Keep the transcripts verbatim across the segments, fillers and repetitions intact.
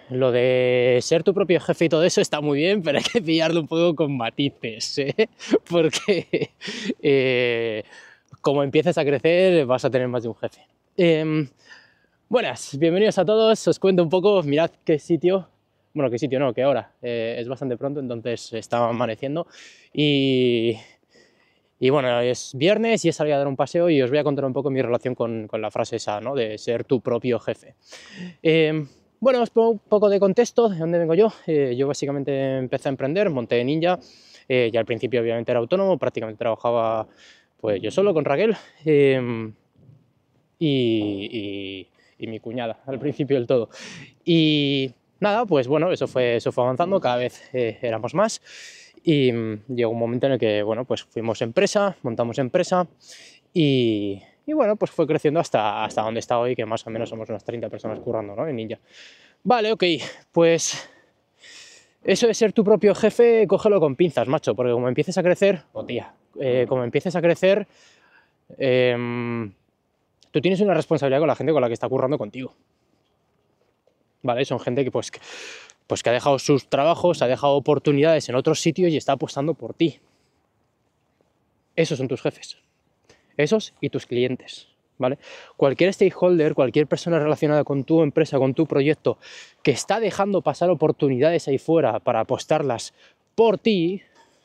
lo de ser tu propio jefe y todo eso está muy bien, pero hay que pillarlo un poco con matices, ¿eh? Porque eh, como empieces a crecer vas a tener más de un jefe. Eh, buenas, bienvenidos a todos, os cuento un poco, mirad qué sitio, bueno, qué sitio no, qué hora, eh, es bastante pronto, entonces está amaneciendo y... Y bueno, es viernes y he salido a dar un paseo y os voy a contar un poco mi relación con, con la frase esa, ¿no? De ser tu propio jefe. Eh, bueno, os pongo un poco de contexto de dónde vengo yo. Eh, yo básicamente empecé a emprender, monté Ninja, eh, y al principio obviamente era autónomo, prácticamente trabajaba pues yo solo con Raquel eh, y, y, y mi cuñada al principio del todo. Y nada, pues bueno, eso fue, eso fue avanzando, cada vez eh, éramos más. Y llegó un momento en el que, bueno, pues fuimos empresa, montamos empresa y, y bueno, pues fue creciendo hasta, hasta donde está hoy, que más o menos somos unas treinta personas currando, ¿no? En Ninja. Vale, ok, pues eso de ser tu propio jefe, cógelo con pinzas, macho, porque como empieces a crecer, o tía, eh, como empieces a crecer, eh, tú tienes una responsabilidad con la gente con la que está currando contigo. Vale, son gente que pues... Que, pues que ha dejado sus trabajos, ha dejado oportunidades en otros sitios y está apostando por ti. Esos son tus jefes. Esos y tus clientes, ¿vale? Cualquier stakeholder, cualquier persona relacionada con tu empresa, con tu proyecto, que está dejando pasar oportunidades ahí fuera para apostarlas por ti,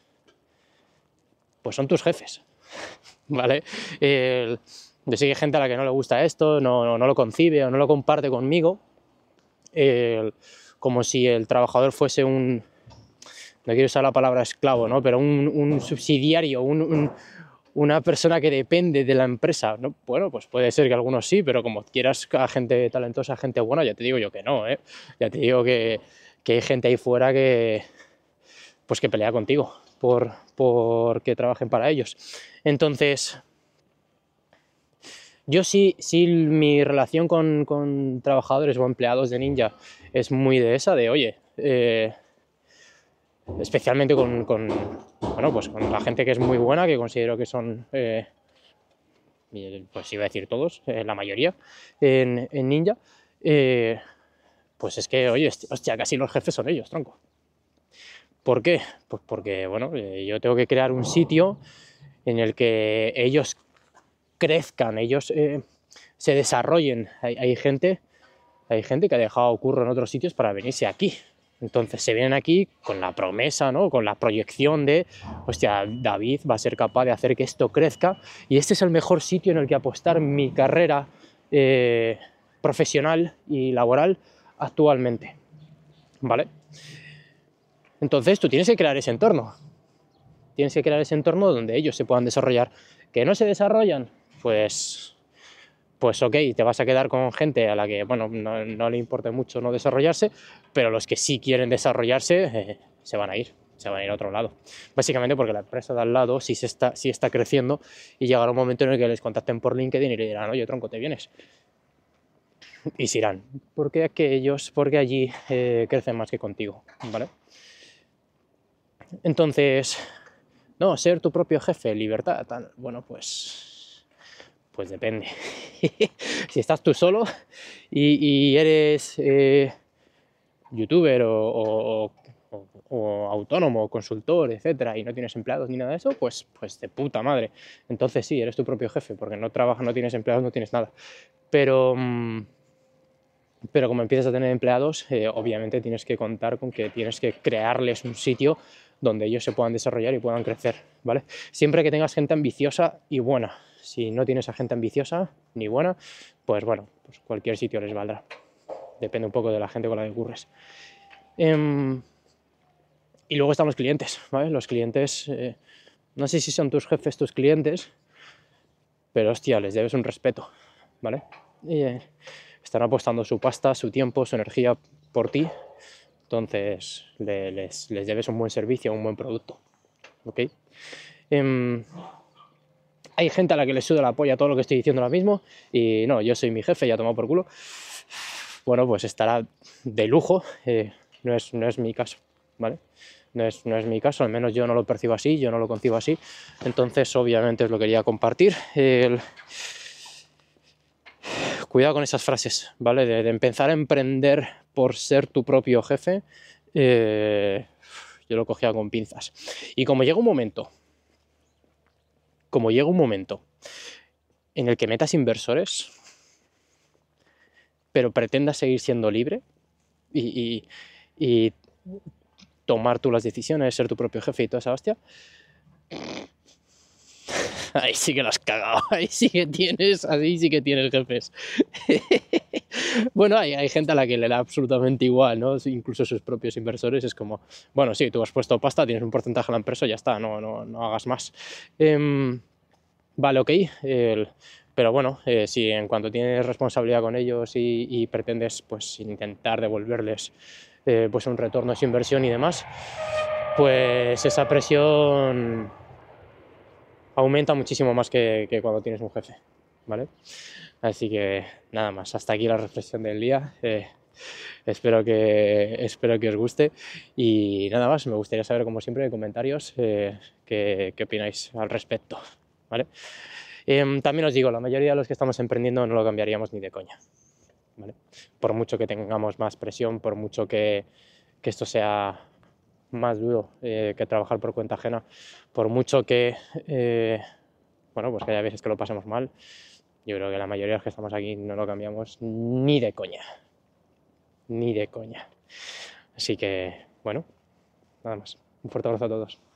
pues son tus jefes, ¿vale? El, yo sé que hay gente a la que no le gusta esto, no, no, no lo concibe o no lo comparte conmigo, el, como si el trabajador fuese un, no quiero usar la palabra esclavo, ¿no? Pero un, un subsidiario, un, un, una persona que depende de la empresa, ¿no? Bueno, pues puede ser que algunos sí, pero como quieras a gente talentosa, a gente buena, ya te digo yo que no, ¿eh? Ya te digo que, que hay gente ahí fuera que, pues que pelea contigo por, por que trabajen para ellos. Entonces... Yo sí, sí, mi relación con, con trabajadores o empleados de Ninja es muy de esa, de oye, eh, especialmente con, con, bueno, pues con la gente que es muy buena, que considero que son, eh, pues iba a decir todos, eh, la mayoría en, en Ninja, eh, pues es que, oye, hostia, casi los jefes son ellos, tronco. ¿Por qué? Pues porque, bueno, eh, yo tengo que crear un sitio en el que ellos crezcan, ellos eh, se desarrollen. Hay, hay, gente, hay gente que ha dejado curro en otros sitios para venirse aquí. Entonces se vienen aquí con la promesa, ¿no? Con la proyección de, hostia, David va a ser capaz de hacer que esto crezca y este es el mejor sitio en el que apostar mi carrera eh, profesional y laboral actualmente, ¿vale? Entonces tú tienes que crear ese entorno. Tienes que crear ese entorno donde ellos se puedan desarrollar. ¿Que no se desarrollan? Pues, pues ok, te vas a quedar con gente a la que, bueno, no, no le importe mucho no desarrollarse, pero los que sí quieren desarrollarse eh, se van a ir, se van a ir a otro lado. Básicamente porque la empresa de al lado sí, se está, sí está creciendo y llegará un momento en el que les contacten por LinkedIn y le dirán, oye, tronco, ¿te vienes? Y se irán, porque aquellos, porque allí eh, crecen más que contigo, ¿vale? Entonces, no, ser tu propio jefe, libertad, tal, bueno, pues... Pues depende. Si estás tú solo y, y eres eh, youtuber o, o, o, o autónomo, consultor, etcétera, y no tienes empleados ni nada de eso, pues, pues de puta madre. Entonces sí, eres tu propio jefe, porque no trabajas, no tienes empleados, no tienes nada. Pero, pero como empiezas a tener empleados, eh, obviamente tienes que contar con que tienes que crearles un sitio donde ellos se puedan desarrollar y puedan crecer, ¿vale? Siempre que tengas gente ambiciosa y buena. Si no tienes a gente ambiciosa ni buena, pues bueno, pues cualquier sitio les valdrá. Depende un poco de la gente con la que curres. Eh, y luego están los clientes, ¿vale? Los clientes, eh, no sé si son tus jefes, tus clientes, pero hostia, les debes un respeto, ¿vale? Y, eh, están apostando su pasta, su tiempo, su energía por ti, entonces le, les, les debes un buen servicio, un buen producto, ¿ok? Eh, Hay gente a la que le suda la polla todo lo que estoy diciendo ahora mismo y no, yo soy mi jefe, ya tomado por culo. Bueno, pues estará de lujo, eh, no, es, no es mi caso, ¿vale? No es, no es mi caso, al menos yo no lo percibo así, yo no lo concibo así. Entonces, obviamente, os lo quería compartir. El... cuidado con esas frases, ¿vale? De, de empezar a emprender por ser tu propio jefe, eh, yo lo cogía con pinzas. Y como llega un momento, como llega un momento en el que metas inversores, pero pretendas seguir siendo libre y, y, y tomar tú las decisiones, ser tu propio jefe y toda esa hostia, ahí sí que lo has cagado, ahí sí que tienes, ahí sí que tienes jefes. Bueno, hay, hay gente a la que le da absolutamente igual, ¿no? Incluso sus propios inversores es como, bueno, sí, tú has puesto pasta, tienes un porcentaje de la empresa, ya está, no, no, no hagas más. Eh, vale, ok, el, pero bueno, eh, si en cuanto tienes responsabilidad con ellos y, y pretendes pues intentar devolverles eh, pues un retorno a su inversión y demás, pues esa presión aumenta muchísimo más que, que cuando tienes un jefe, ¿vale? Así que nada más, hasta aquí la reflexión del día. Eh, espero, que, espero que os guste y nada más, me gustaría saber como siempre en comentarios eh, qué, qué opináis al respecto, ¿vale? Eh, también os digo, la mayoría de los que estamos emprendiendo no lo cambiaríamos ni de coña, ¿vale? Por mucho que tengamos más presión, por mucho que, que esto sea más duro eh, que trabajar por cuenta ajena, por mucho que, eh, bueno, pues que haya veces que lo pasemos mal, yo creo que la mayoría de los que estamos aquí no lo cambiamos ni de coña, ni de coña. Así que, bueno, nada más. Un fuerte abrazo a todos.